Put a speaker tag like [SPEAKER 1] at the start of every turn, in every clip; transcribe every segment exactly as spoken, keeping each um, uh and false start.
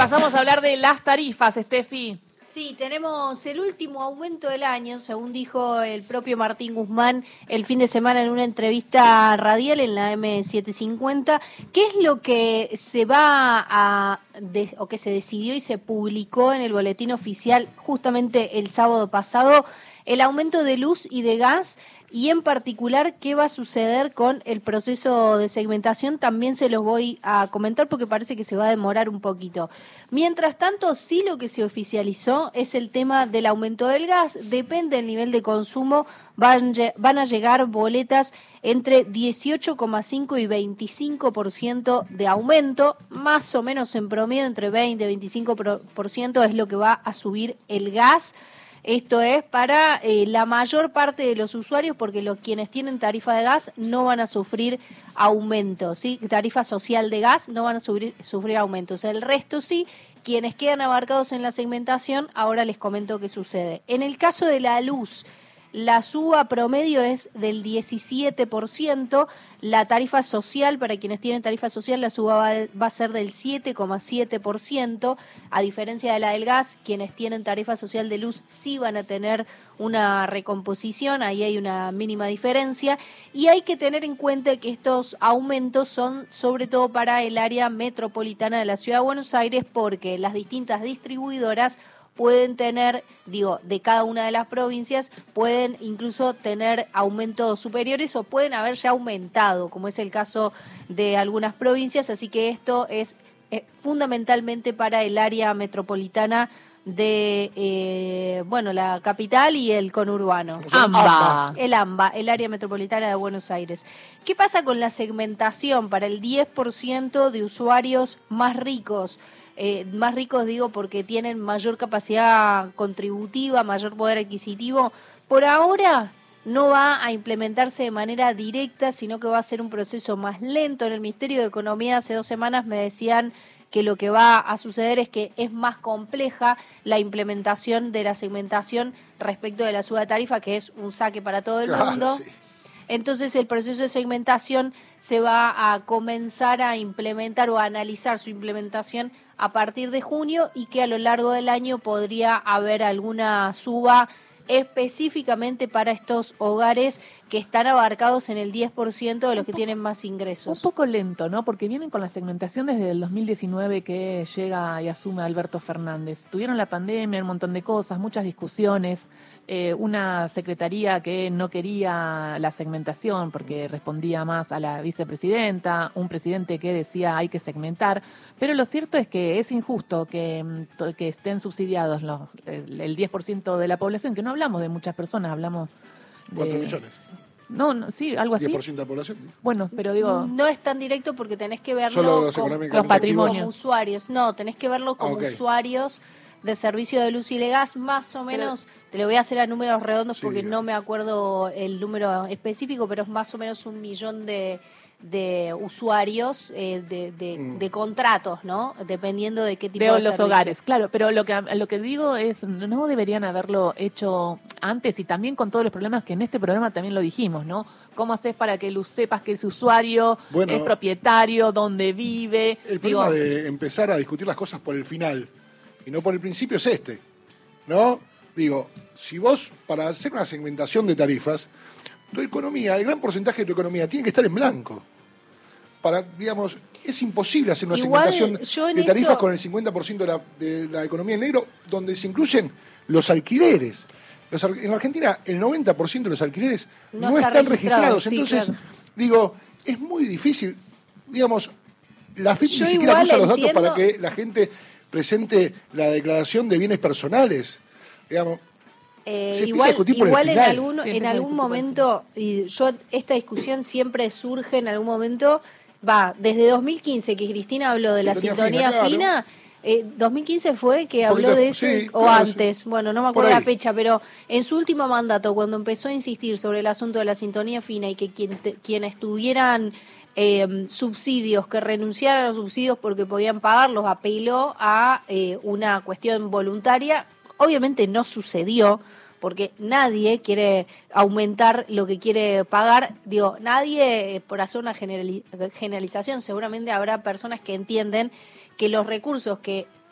[SPEAKER 1] pasamos a hablar de las tarifas, Steffi.
[SPEAKER 2] Sí, tenemos el último aumento del año, según dijo el propio Martín Guzmán el fin de semana en una entrevista radial en la eme setecientos cincuenta. ¿Qué es lo que se va a, de, o que se decidió y se publicó en el boletín oficial justamente el sábado pasado? El aumento de luz y de gas, y en particular qué va a suceder con el proceso de segmentación, también se los voy a comentar porque parece que se va a demorar un poquito. Mientras tanto, sí, lo que se oficializó es el tema del aumento del gas. Depende del nivel de consumo, van, van a llegar boletas entre dieciocho coma cinco y veinticinco por ciento de aumento, más o menos en promedio entre veinte y veinticinco por ciento es lo que va a subir el gas. Esto es para eh, la mayor parte de los usuarios, porque los quienes tienen tarifa de gas no van a sufrir aumentos, ¿sí? Tarifa social de gas no van a sufrir, sufrir aumentos. El resto sí, quienes quedan abarcados en la segmentación, ahora les comento qué sucede. En el caso de la luz, la suba promedio es del diecisiete por ciento, la tarifa social, para quienes tienen tarifa social, la suba va, va a ser del siete coma siete por ciento, a diferencia de la del gas, quienes tienen tarifa social de luz sí van a tener una recomposición, ahí hay una mínima diferencia, y hay que tener en cuenta que estos aumentos son sobre todo para el área metropolitana de la Ciudad de Buenos Aires, porque las distintas distribuidoras pueden tener, digo, de cada una de las provincias, pueden incluso tener aumentos superiores o pueden haber ya aumentado, como es el caso de algunas provincias, así que esto es eh, fundamentalmente para el área metropolitana de, eh, bueno, la capital y el conurbano.
[SPEAKER 1] AMBA.
[SPEAKER 2] El AMBA, el área metropolitana de Buenos Aires. ¿Qué pasa con la segmentación para el diez por ciento de usuarios más ricos? Eh, más ricos digo porque tienen mayor capacidad contributiva, mayor poder adquisitivo. Por ahora no va a implementarse de manera directa, sino que va a ser un proceso más lento. En el Ministerio de Economía hace dos semanas me decían que lo que va a suceder es que es más compleja la implementación de la segmentación respecto de la suba de tarifa, que es un saque para todo el
[SPEAKER 3] Claro,
[SPEAKER 2] mundo.
[SPEAKER 3] sí.
[SPEAKER 2] Entonces el proceso de segmentación se va a comenzar a implementar o a analizar su implementación a partir de junio, y que a lo largo del año podría haber alguna suba específicamente para estos hogares que están abarcados en el diez por ciento de los que tienen más ingresos.
[SPEAKER 1] Un poco lento, ¿no? Porque vienen con la segmentación desde el dos mil diecinueve que llega y asume Alberto Fernández. Tuvieron la pandemia, un montón de cosas, muchas discusiones, eh, una secretaría que no quería la segmentación porque respondía más a la vicepresidenta, un presidente que decía hay que segmentar, pero lo cierto es que es injusto que, que estén subsidiados los, el, el diez por ciento de la población, que no hablamos de muchas personas, hablamos de...
[SPEAKER 3] cuatro millones.
[SPEAKER 1] No, no, sí, algo así.
[SPEAKER 3] diez por ciento de la población.
[SPEAKER 1] Bueno, pero digo...
[SPEAKER 2] No es tan directo porque tenés que verlo
[SPEAKER 3] Solo los
[SPEAKER 2] con,
[SPEAKER 3] económicamente
[SPEAKER 1] los patrimonios.
[SPEAKER 2] como usuarios. No, tenés que verlo como
[SPEAKER 3] Ah, okay.
[SPEAKER 2] usuarios de servicio de luz y de gas, más o menos. Pero, te lo voy a hacer a números redondos porque
[SPEAKER 3] sí,
[SPEAKER 2] no me acuerdo el número específico, pero es más o menos un millón de, de usuarios eh, de, de,
[SPEAKER 3] mm.
[SPEAKER 2] de contratos, ¿no? Dependiendo de qué tipo
[SPEAKER 1] de
[SPEAKER 2] de
[SPEAKER 1] los
[SPEAKER 2] servicio.
[SPEAKER 1] hogares, claro, pero lo que lo que digo es, no deberían haberlo hecho antes, y también con todos los problemas que en este programa también lo dijimos, ¿no? ¿Cómo haces para que Luz sepas que ese usuario
[SPEAKER 3] Bueno,
[SPEAKER 1] es propietario, dónde vive?
[SPEAKER 3] El
[SPEAKER 1] Digo,
[SPEAKER 3] problema de empezar a discutir las cosas por el final y no por el principio es este, ¿no? Digo, si vos, para hacer una segmentación de tarifas, tu economía, el gran porcentaje de tu economía tiene que estar en blanco. Para, digamos, es imposible hacer una
[SPEAKER 2] Igual,
[SPEAKER 3] segmentación
[SPEAKER 2] yo en
[SPEAKER 3] de tarifas
[SPEAKER 2] esto-
[SPEAKER 3] con el cincuenta por ciento de la, de la economía en negro, donde se incluyen los alquileres. Los, en Argentina, el noventa por ciento de los alquileres
[SPEAKER 2] No
[SPEAKER 3] no,
[SPEAKER 2] está
[SPEAKER 3] están
[SPEAKER 2] registrado,
[SPEAKER 3] registrados.
[SPEAKER 2] sí,
[SPEAKER 3] Entonces,
[SPEAKER 2] claro.
[SPEAKER 3] digo, es muy difícil. Digamos, la F I P
[SPEAKER 2] Yo
[SPEAKER 3] ni siquiera
[SPEAKER 2] igual
[SPEAKER 3] usa los datos
[SPEAKER 2] entiendo-
[SPEAKER 3] para que la gente presente la declaración de bienes personales. Digamos,
[SPEAKER 2] Eh,
[SPEAKER 3] Se empieza a
[SPEAKER 2] igual
[SPEAKER 3] discutir por el
[SPEAKER 2] igual en
[SPEAKER 3] final.
[SPEAKER 2] algún,
[SPEAKER 1] Sí,
[SPEAKER 2] en
[SPEAKER 1] empieza a
[SPEAKER 2] algún
[SPEAKER 1] discutir por el
[SPEAKER 2] momento, y yo esta discusión siempre surge en algún momento, va, desde dos mil quince que Cristina habló de la
[SPEAKER 3] Sintonía
[SPEAKER 2] sintonía
[SPEAKER 3] fina,
[SPEAKER 2] fina,
[SPEAKER 3] claro.
[SPEAKER 2] eh, dos mil quince fue que
[SPEAKER 3] Un
[SPEAKER 2] habló
[SPEAKER 3] poquito-
[SPEAKER 2] de eso,
[SPEAKER 3] sí,
[SPEAKER 2] o
[SPEAKER 3] claro,
[SPEAKER 2] antes,
[SPEAKER 3] sí.
[SPEAKER 2] bueno, no me
[SPEAKER 3] Por
[SPEAKER 2] acuerdo la
[SPEAKER 3] ahí.
[SPEAKER 2] fecha, pero en su último mandato, cuando empezó a insistir sobre el asunto de la sintonía fina y que quien te- quienes tuvieran eh, subsidios, que renunciaran a los subsidios porque podían pagarlos, apeló a eh, una cuestión voluntaria. Obviamente no sucedió, porque nadie quiere aumentar lo que quiere pagar. Digo, nadie, eh, por hacer una generali- generalización, seguramente habrá personas que entienden que los recursos que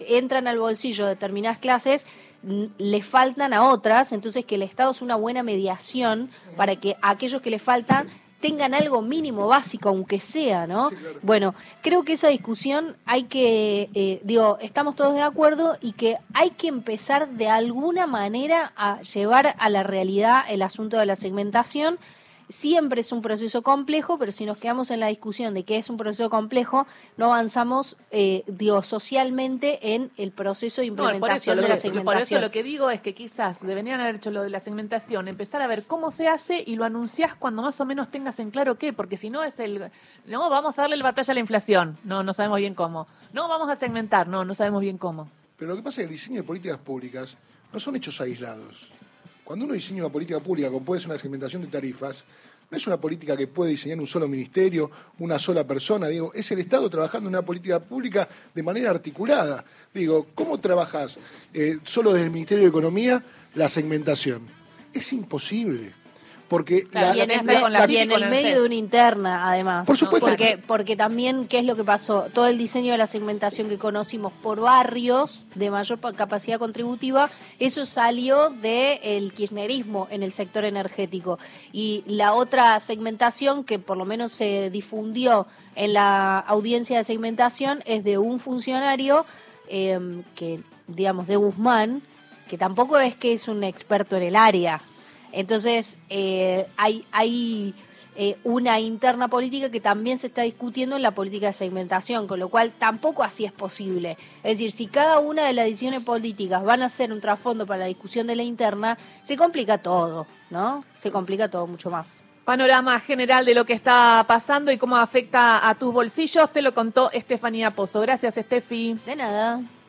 [SPEAKER 2] entran al bolsillo determinadas clases, le faltan a otras, entonces que el Estado es una buena mediación para que aquellos que le faltan tengan algo mínimo básico, aunque sea, ¿no?
[SPEAKER 3] Sí, claro.
[SPEAKER 2] Bueno, creo que esa discusión hay que, eh, digo, estamos todos de acuerdo y que hay que empezar de alguna manera a llevar a la realidad el asunto de la segmentación. Siempre es un proceso complejo, pero si nos quedamos en la discusión de que es un proceso complejo, no avanzamos, eh, digo, socialmente en el proceso de implementación
[SPEAKER 1] no,
[SPEAKER 2] de la
[SPEAKER 1] que,
[SPEAKER 2] segmentación.
[SPEAKER 1] Por eso lo que digo es que quizás deberían haber hecho lo de la segmentación, empezar a ver cómo se hace y lo anunciás cuando más o menos tengas en claro qué, porque si no es el, no, vamos a darle el batalla a la inflación, no, no sabemos bien cómo. No, vamos a segmentar, no, no sabemos bien cómo.
[SPEAKER 3] Pero lo que pasa es que el diseño de políticas públicas no son hechos aislados. Cuando uno diseña una política pública, como puede ser una segmentación de tarifas, no es una política que puede diseñar un solo ministerio, una sola persona. Digo, es el Estado trabajando en una política pública de manera articulada. Digo, ¿cómo trabajas eh, solo desde el Ministerio de Economía la segmentación? Es imposible. Porque
[SPEAKER 2] claro,
[SPEAKER 3] la,
[SPEAKER 2] y en
[SPEAKER 3] la,
[SPEAKER 2] el,
[SPEAKER 3] la,
[SPEAKER 2] la, y en el medio de una interna, además.
[SPEAKER 3] Por supuesto.
[SPEAKER 2] ¿no? Porque, porque también, ¿qué es lo que pasó? Todo el diseño de la segmentación que conocimos por barrios de mayor capacidad contributiva, eso salió del kirchnerismo en el sector energético. Y la otra segmentación que por lo menos se difundió en la audiencia de segmentación es de un funcionario eh, que, digamos, de Guzmán, que tampoco es que es un experto en el área. Entonces, eh, hay, hay eh, una interna política que también se está discutiendo en la política de segmentación, con lo cual tampoco así es posible. Es decir, si cada una de las decisiones políticas van a ser un trasfondo para la discusión de la interna, se complica todo, ¿no? Se complica todo mucho más.
[SPEAKER 1] Panorama general de lo que está pasando y cómo afecta a tus bolsillos, te lo contó Estefanía Pozo. Gracias, Estefi.
[SPEAKER 2] De nada.